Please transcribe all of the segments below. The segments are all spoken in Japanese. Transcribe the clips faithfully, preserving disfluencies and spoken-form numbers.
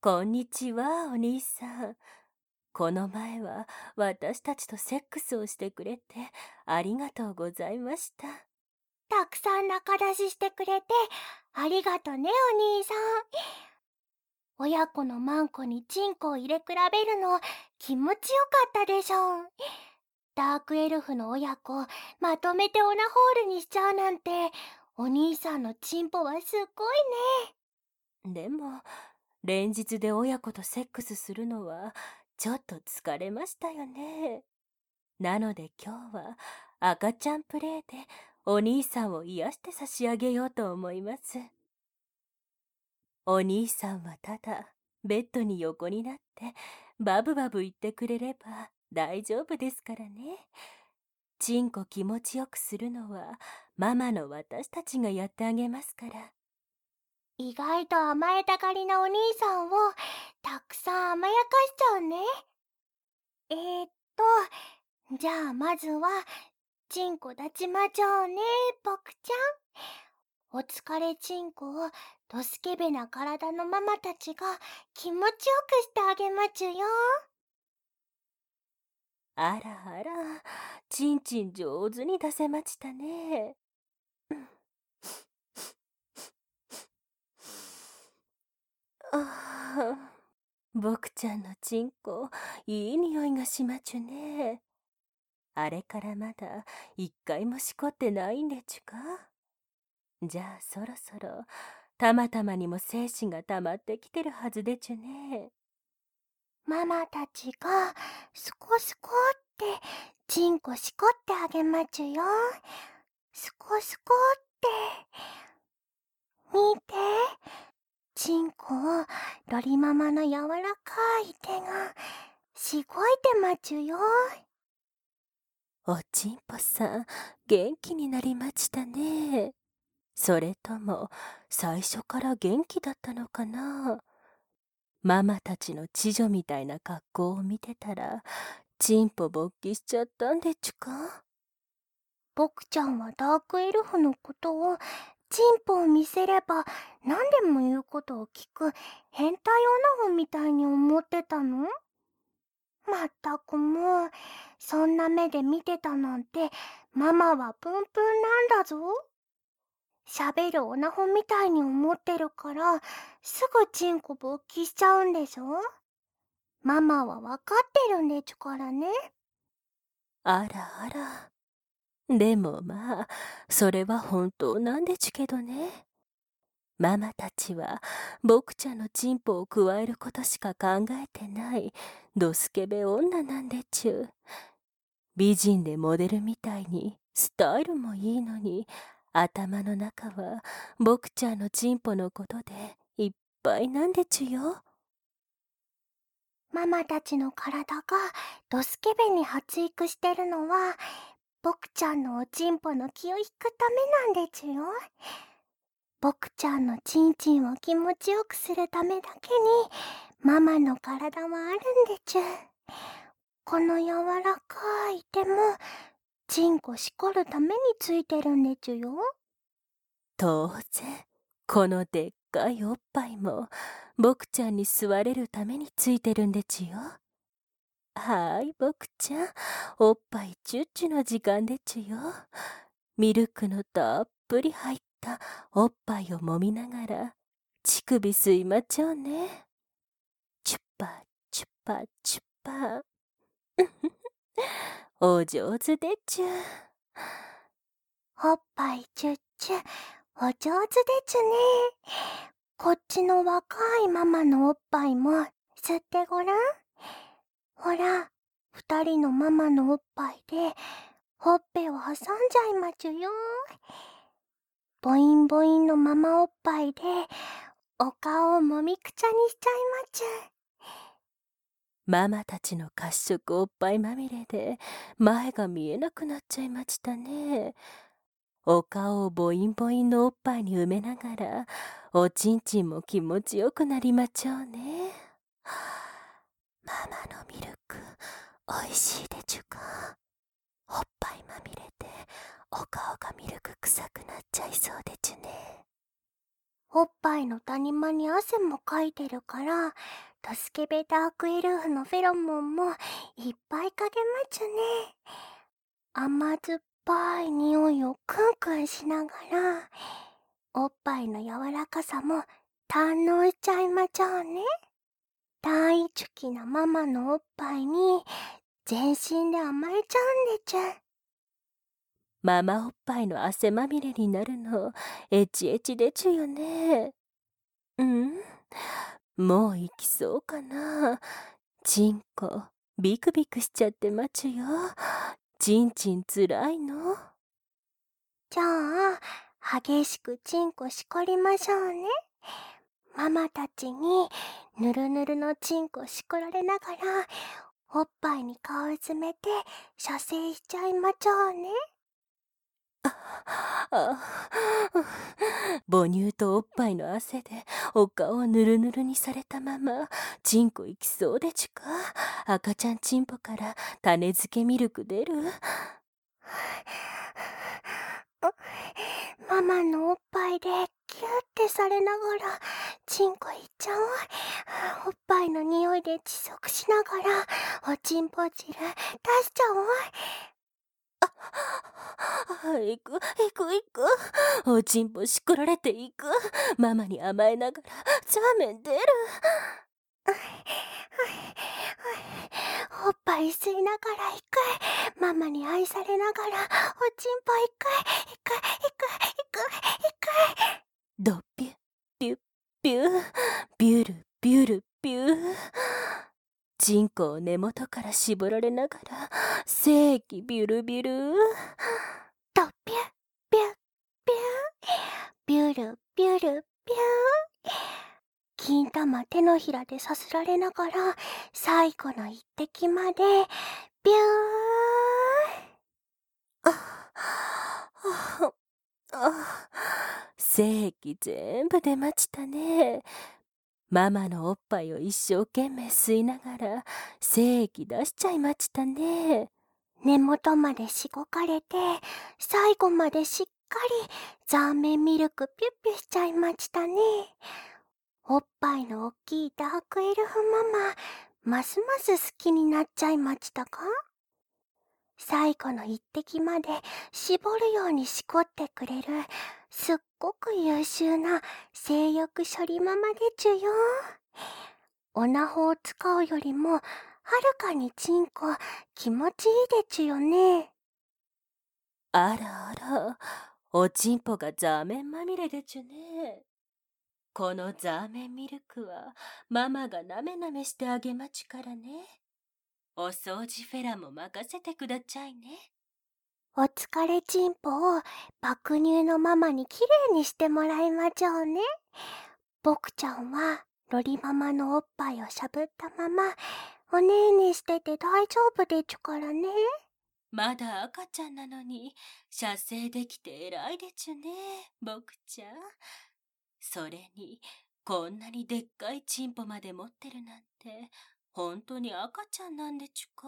こんにちは、お兄さん。この前は私たちとセックスをしてくれてありがとうございました。 たくさん仲出ししてくれてありがとね、お兄さん。親子のマンコにチンコを入れ比べるの気持ちよかったでしょ。ダークエルフの親子まとめてオナホールにしちゃうなんて、お兄さんのチンポはすっごいね。 でも、連日で親子とセックスするのはちょっと疲れましたよね。なので今日は赤ちゃんプレイでお兄さんを癒して差し上げようと思います。お兄さんはただベッドに横になってバブバブ言ってくれれば大丈夫ですからね。チンコ気持ちよくするのはママの私たちがやってあげますから。 意外と甘えたがりなお兄さんをたくさん甘やかしちゃうね。えー、っとじゃあまずはチンコ立ちまちょうね、僕ちゃん。お疲れチンコをドスケベな体のママたちが気持ちよくしてあげまちゅよ。 あらあら、ちんちん上手に出せましたね。ああ、僕ちゃんのちんこ、いい匂いがしまちゅね。あれからまだ一回もしこってないんでちゅか。じゃあそろそろ、たまたまにも精子が溜まってきてるはずでちゅね。 ママたちがスコスコってチンコしこってあげまちゅよ。スコスコって。見て。チンコをロリママの柔らかい手がしごいてまちゅよ。 おちんぽさん、元気になりましたね。それとも、最初から元気だったのかな。ママたちの知女みたいな格好を見てたら、チンポ勃起しちゃったんでちゅか。 僕ちゃんはダークエルフのことをチンポを見せれば何でも言うことを聞く変態オナゴみたいに思ってたの？まったくもう、そんな目で見てたなんてママはプンプンなんだぞ。喋るオナホみたいに思ってるからすぐチンコ勃起しちゃうんでしょ。ママはわかってるんでちゅからね。 あらあら。でもまあ、それは本当なんでちゅけどね。ママたちは、僕ちゃんのチンポを加えることしか考えてない、ドスケベ女なんでちゅ。美人でモデルみたいに、スタイルもいいのに、頭の中は、僕ちゃんのチンポのことでいっぱいなんでちゅよ。 ママたちの体がドスケベに発育してるのは僕ちゃんのおちんぽの気を引くためなんでちゅよ。僕ちゃんのちんちんを気持ちよくするためだけにママの体はあるんでちゅ。この柔らかい手もチンコしこるためについてるんでちゅよ。 当然、このでっかいおっぱいも、僕ちゃんに吸われるためについてるんでちゅよ。はーい、僕ちゃん、おっぱいチュッチュの時間でちゅよ。ミルクのたっぷり入ったおっぱいを揉みながら、乳首吸いまちょうね。チュッパ、チュッパ、チュッパ。お上手でちゅ。 おっぱいチュッチュ、お上手でちゅね。こっちの若いママのおっぱいも吸ってごらん。ほら、二人のママのおっぱいでほっぺを挟んじゃいまちゅよ。ボインボインのママおっぱいでお顔をもみくちゃにしちゃいまちゅ。 ママたちの褐色おっぱいまみれで前が見えなくなっちゃいましたね。お顔をボインボインのおっぱいに埋めながらおちんちんも気持ちよくなりまちょうね。ママのミルクおいしいでちゅか。おっぱいまみれてお顔がミルク臭くなっちゃいそうでちゅね。 おっぱいの谷間に汗もかいてるから、ドスケベダークエルフのフェロモンもいっぱいかげまちゅね。甘酸っぱい匂いをクンクンしながら、おっぱいの柔らかさも堪能しちゃいまちょうね。大好きなママのおっぱいに全身で甘えちゃうんでちゅ。 ママおっぱいの汗まみれになるのエチエチでちゅよね。うん、もう行きそうかな。チンコビクビクしちゃってまちゅよ。チンチンつらいの。 じゃあ激しくチンコしこりましょうね。ママたちにぬるぬるのチンコしこられながら、おっぱいに顔詰めて射精しちゃいまちょうね。 あ、母乳とおっぱいの汗でお顔をぬるぬるにされたままチンコ行きそうでちゅか。赤ちゃんチンポから種付けミルク出る。 ママのおっぱいでキューってされながらチンコいっちゃおう。おっぱいの匂いで窒息しながらおちんぽ汁出しちゃおう。 行く行く行く。おちんぽしこられていく。ママに甘えながらザーメン出る。 おっぱい吸いながら行く。ママに愛されながらおちんぽ行く行く行く行く行く。 ドピュピュピュビュルビュルビュー。チンコを根元から絞られながら精液ビュルビュル。 ドピュピュピュビュルビュルビュー。金玉手のひらでさすられながら最後の一滴までビュー。 ああ、精液全部出まちたね。ママのおっぱいを一生懸命吸いながら精液出しちゃいまちたね。 根元までしごかれて最後までしっかりザーメンミルクピュッピュしちゃいましたね。おっぱいのおっきいダークエルフママ、ますます好きになっちゃいましたか？最後の一滴まで絞るようにしこってくれるすっごく優秀な性欲処理ママでちゅよ。オナホを使うよりもはるかにチンコ気持ちいいでちゅよね。 あらあら、おちんぽがザーメンまみれでちゅね。このザーメンミルクはママがなめなめしてあげまちからね。お掃除フェラも任せてくだちゃいね。 お疲れチンポを爆乳のママにきれいにしてもらいまちょうね。ボクちゃんはロリママのおっぱいをしゃぶったままおねえねしてて大丈夫でちゅからね。 まだ赤ちゃんなのに射精できて偉いでちゅね、ボクちゃん。それにこんなにでっかいチンポまで持ってるなんて本当に赤ちゃんなんでちゅか。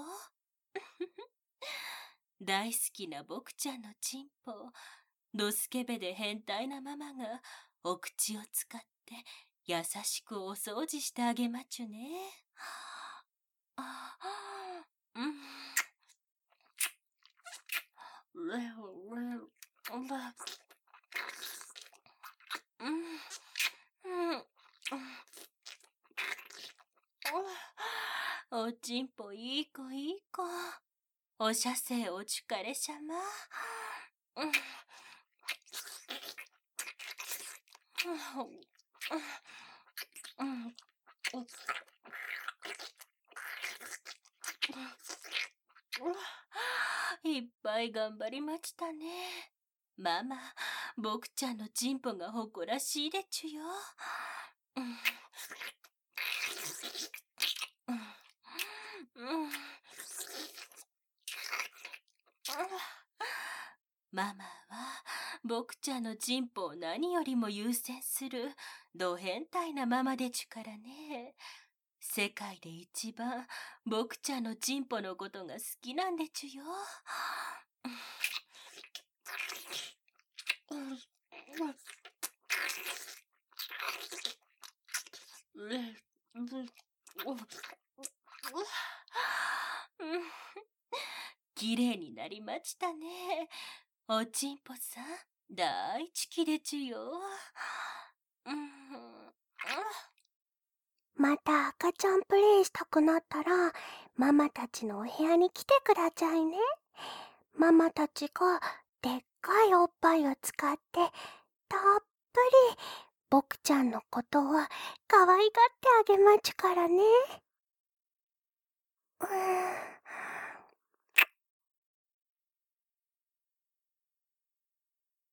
大好きなボクちゃんのチンポ、ドスケベで変態なママがお口を使って優しくお掃除してあげまちゅね。あうん。おちんぽいい子いい子。お射精お疲れしゃま。いっぱい頑張りましたね。ママ、ボクちゃんのチンポが誇らしいでちゅよ。ママはボクちゃんのチンポを何よりも優先するド変態なママでちゅからね。世界で一番ボクちゃんのチンポのことが好きなんでちゅよ。 きれいになりましたね。おちんぽさん、大好きでちゅよ。 また赤ちゃんプレイしたくなったら、ママたちのお部屋に来てくださいね。ママたちがでっかいおっぱいを使って、たっぷり僕ちゃんのことを可愛がってあげまちゅからね。うーん